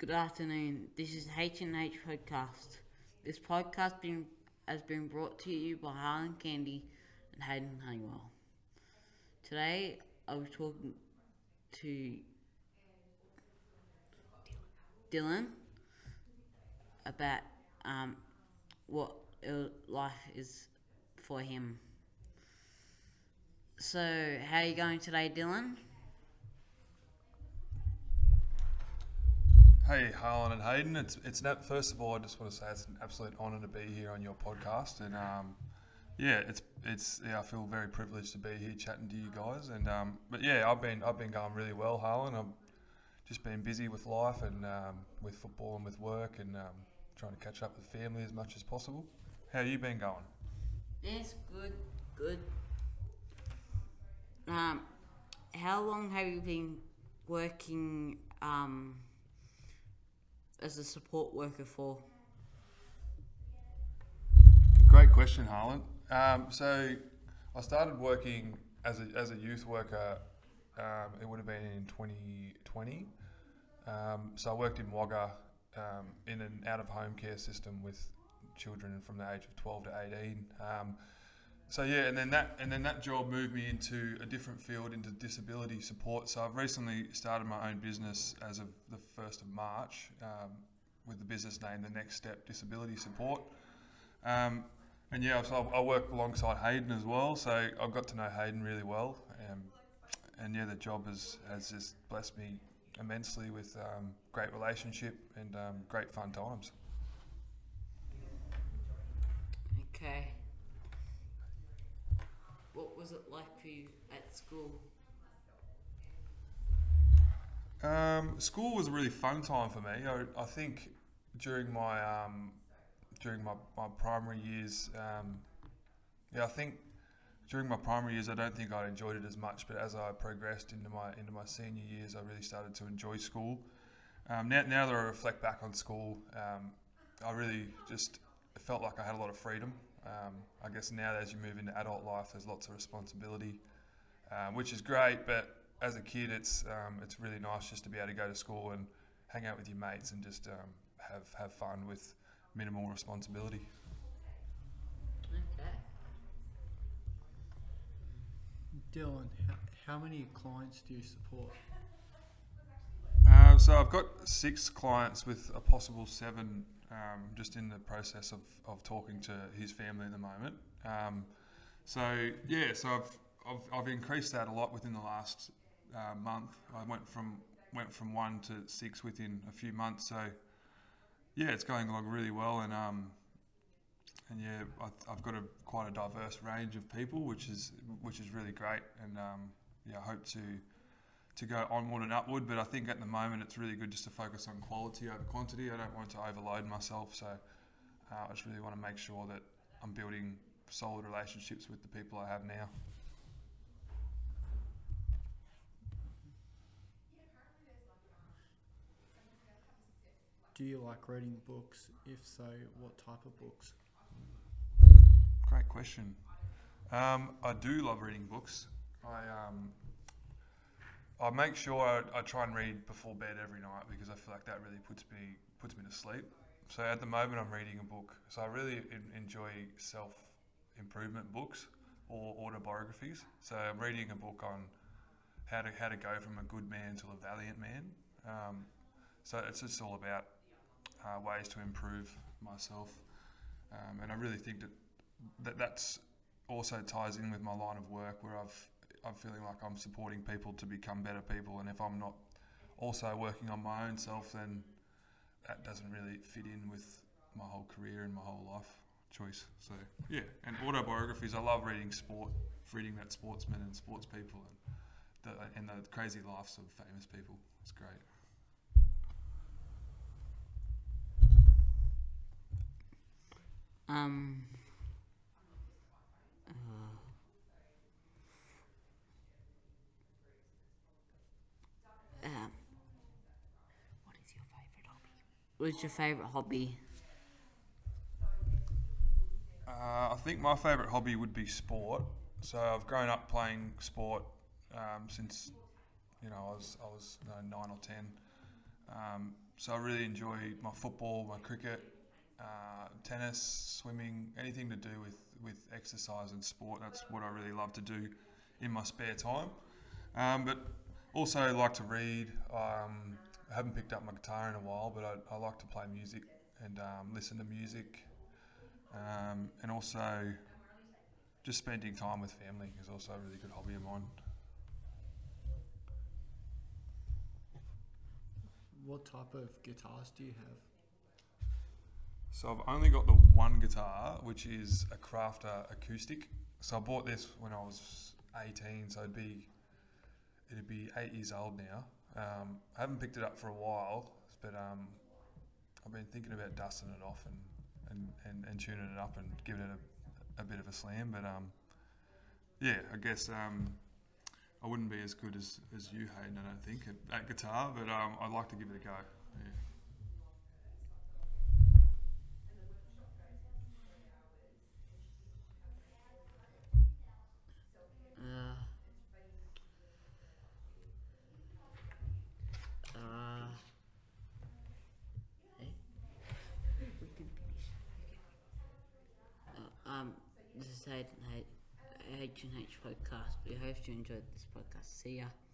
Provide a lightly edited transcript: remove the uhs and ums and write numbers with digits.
Good afternoon. This is H&H Podcast. This podcast has been brought to you by Harlan Candy and Hayden Honeywell. Today, I was talking to Dylan about what life is for him. So, how are you going today, Dylan? Hey, Harlan and Hayden. First of all, I just want to say it's an absolute honour to be here on your podcast, and I feel very privileged to be here chatting to you guys. And I've been going really well, Harlan. I've just been busy with life and with football and with work, and trying to catch up with family as much as possible. How you been going? Yes, good. How long have you been working as a support worker for? Great question, Harlan. So I started working as a youth worker. It would have been in 2020. So I worked in Wagga in an out-of-home care system with children from the age of 12 to 18. And then that job moved me into a different field, into disability support. So I've recently started my own business as of the 1st of March with the business name The Next Step Disability Support. So I work alongside Hayden as well. So I've got to know Hayden really well. The job has just blessed me immensely with great relationship and great fun times. Okay. What was it like for you at school? School was a really fun time for me. I think during my primary years, during my primary years, I don't think I enjoyed it as much. But as I progressed into my senior years, I really started to enjoy school. Now that I reflect back on school, I really just felt like I had a lot of freedom. I guess now as you move into adult life, there's lots of responsibility, which is great. But as a kid, it's really nice just to be able to go to school and hang out with your mates and just have fun with minimal responsibility. Okay. Dylan, how many clients do you support? So I've got 6 clients with a possible 7. Just in the process of talking to his family at the moment. So I've increased that a lot within the last month. I went from 1 to 6 within a few months. So it's going along really well, and I've got quite a diverse range of people, which is really great, and I hope to go onward and upward, but I think at the moment it's really good just to focus on quality over quantity. I don't want to overload myself, so I just really want to make sure that I'm building solid relationships with the people I have now. Do you like reading books? If so, what type of books? Great question. I do love reading books. I make sure I try and read before bed every night because I feel like that really puts me to sleep. So at the moment I'm reading a book. So I really enjoy self-improvement books or autobiographies. So I'm reading a book on how to go from a good man to a valiant man. So it's just all about ways to improve myself. And I really think that's also ties in with my line of work where I'm feeling like I'm supporting people to become better people, and if I'm not also working on my own self, then that doesn't really fit in with my whole career and my whole life choice. So and autobiographies, I love reading about sportsmen and sports people and the crazy lives of famous people. It's great. What is your favourite hobby? What's your favourite hobby? I think my favourite hobby would be sport. So I've grown up playing sport since I was 9 or 10. So I really enjoy my football, my cricket, tennis, swimming, anything to do with exercise and sport. That's what I really love to do in my spare time. But also like to read. I haven't picked up my guitar in a while, but I like to play music and listen to music. And also just spending time with family is also a really good hobby of mine. What type of guitars do you have? So I've only got the one guitar, which is a Crafter acoustic. So I bought this when I was 18, so it'd be 8 years old now. I haven't picked it up for a while, but I've been thinking about dusting it off and tuning it up and giving it a bit of a slam. But yeah, I guess I wouldn't be as good as you, Hayden, I don't think, at guitar, but I'd like to give it a go. Yeah. Uh, uh, hey? We can finish. This is H&H podcast. We hope you enjoyed this podcast. See ya.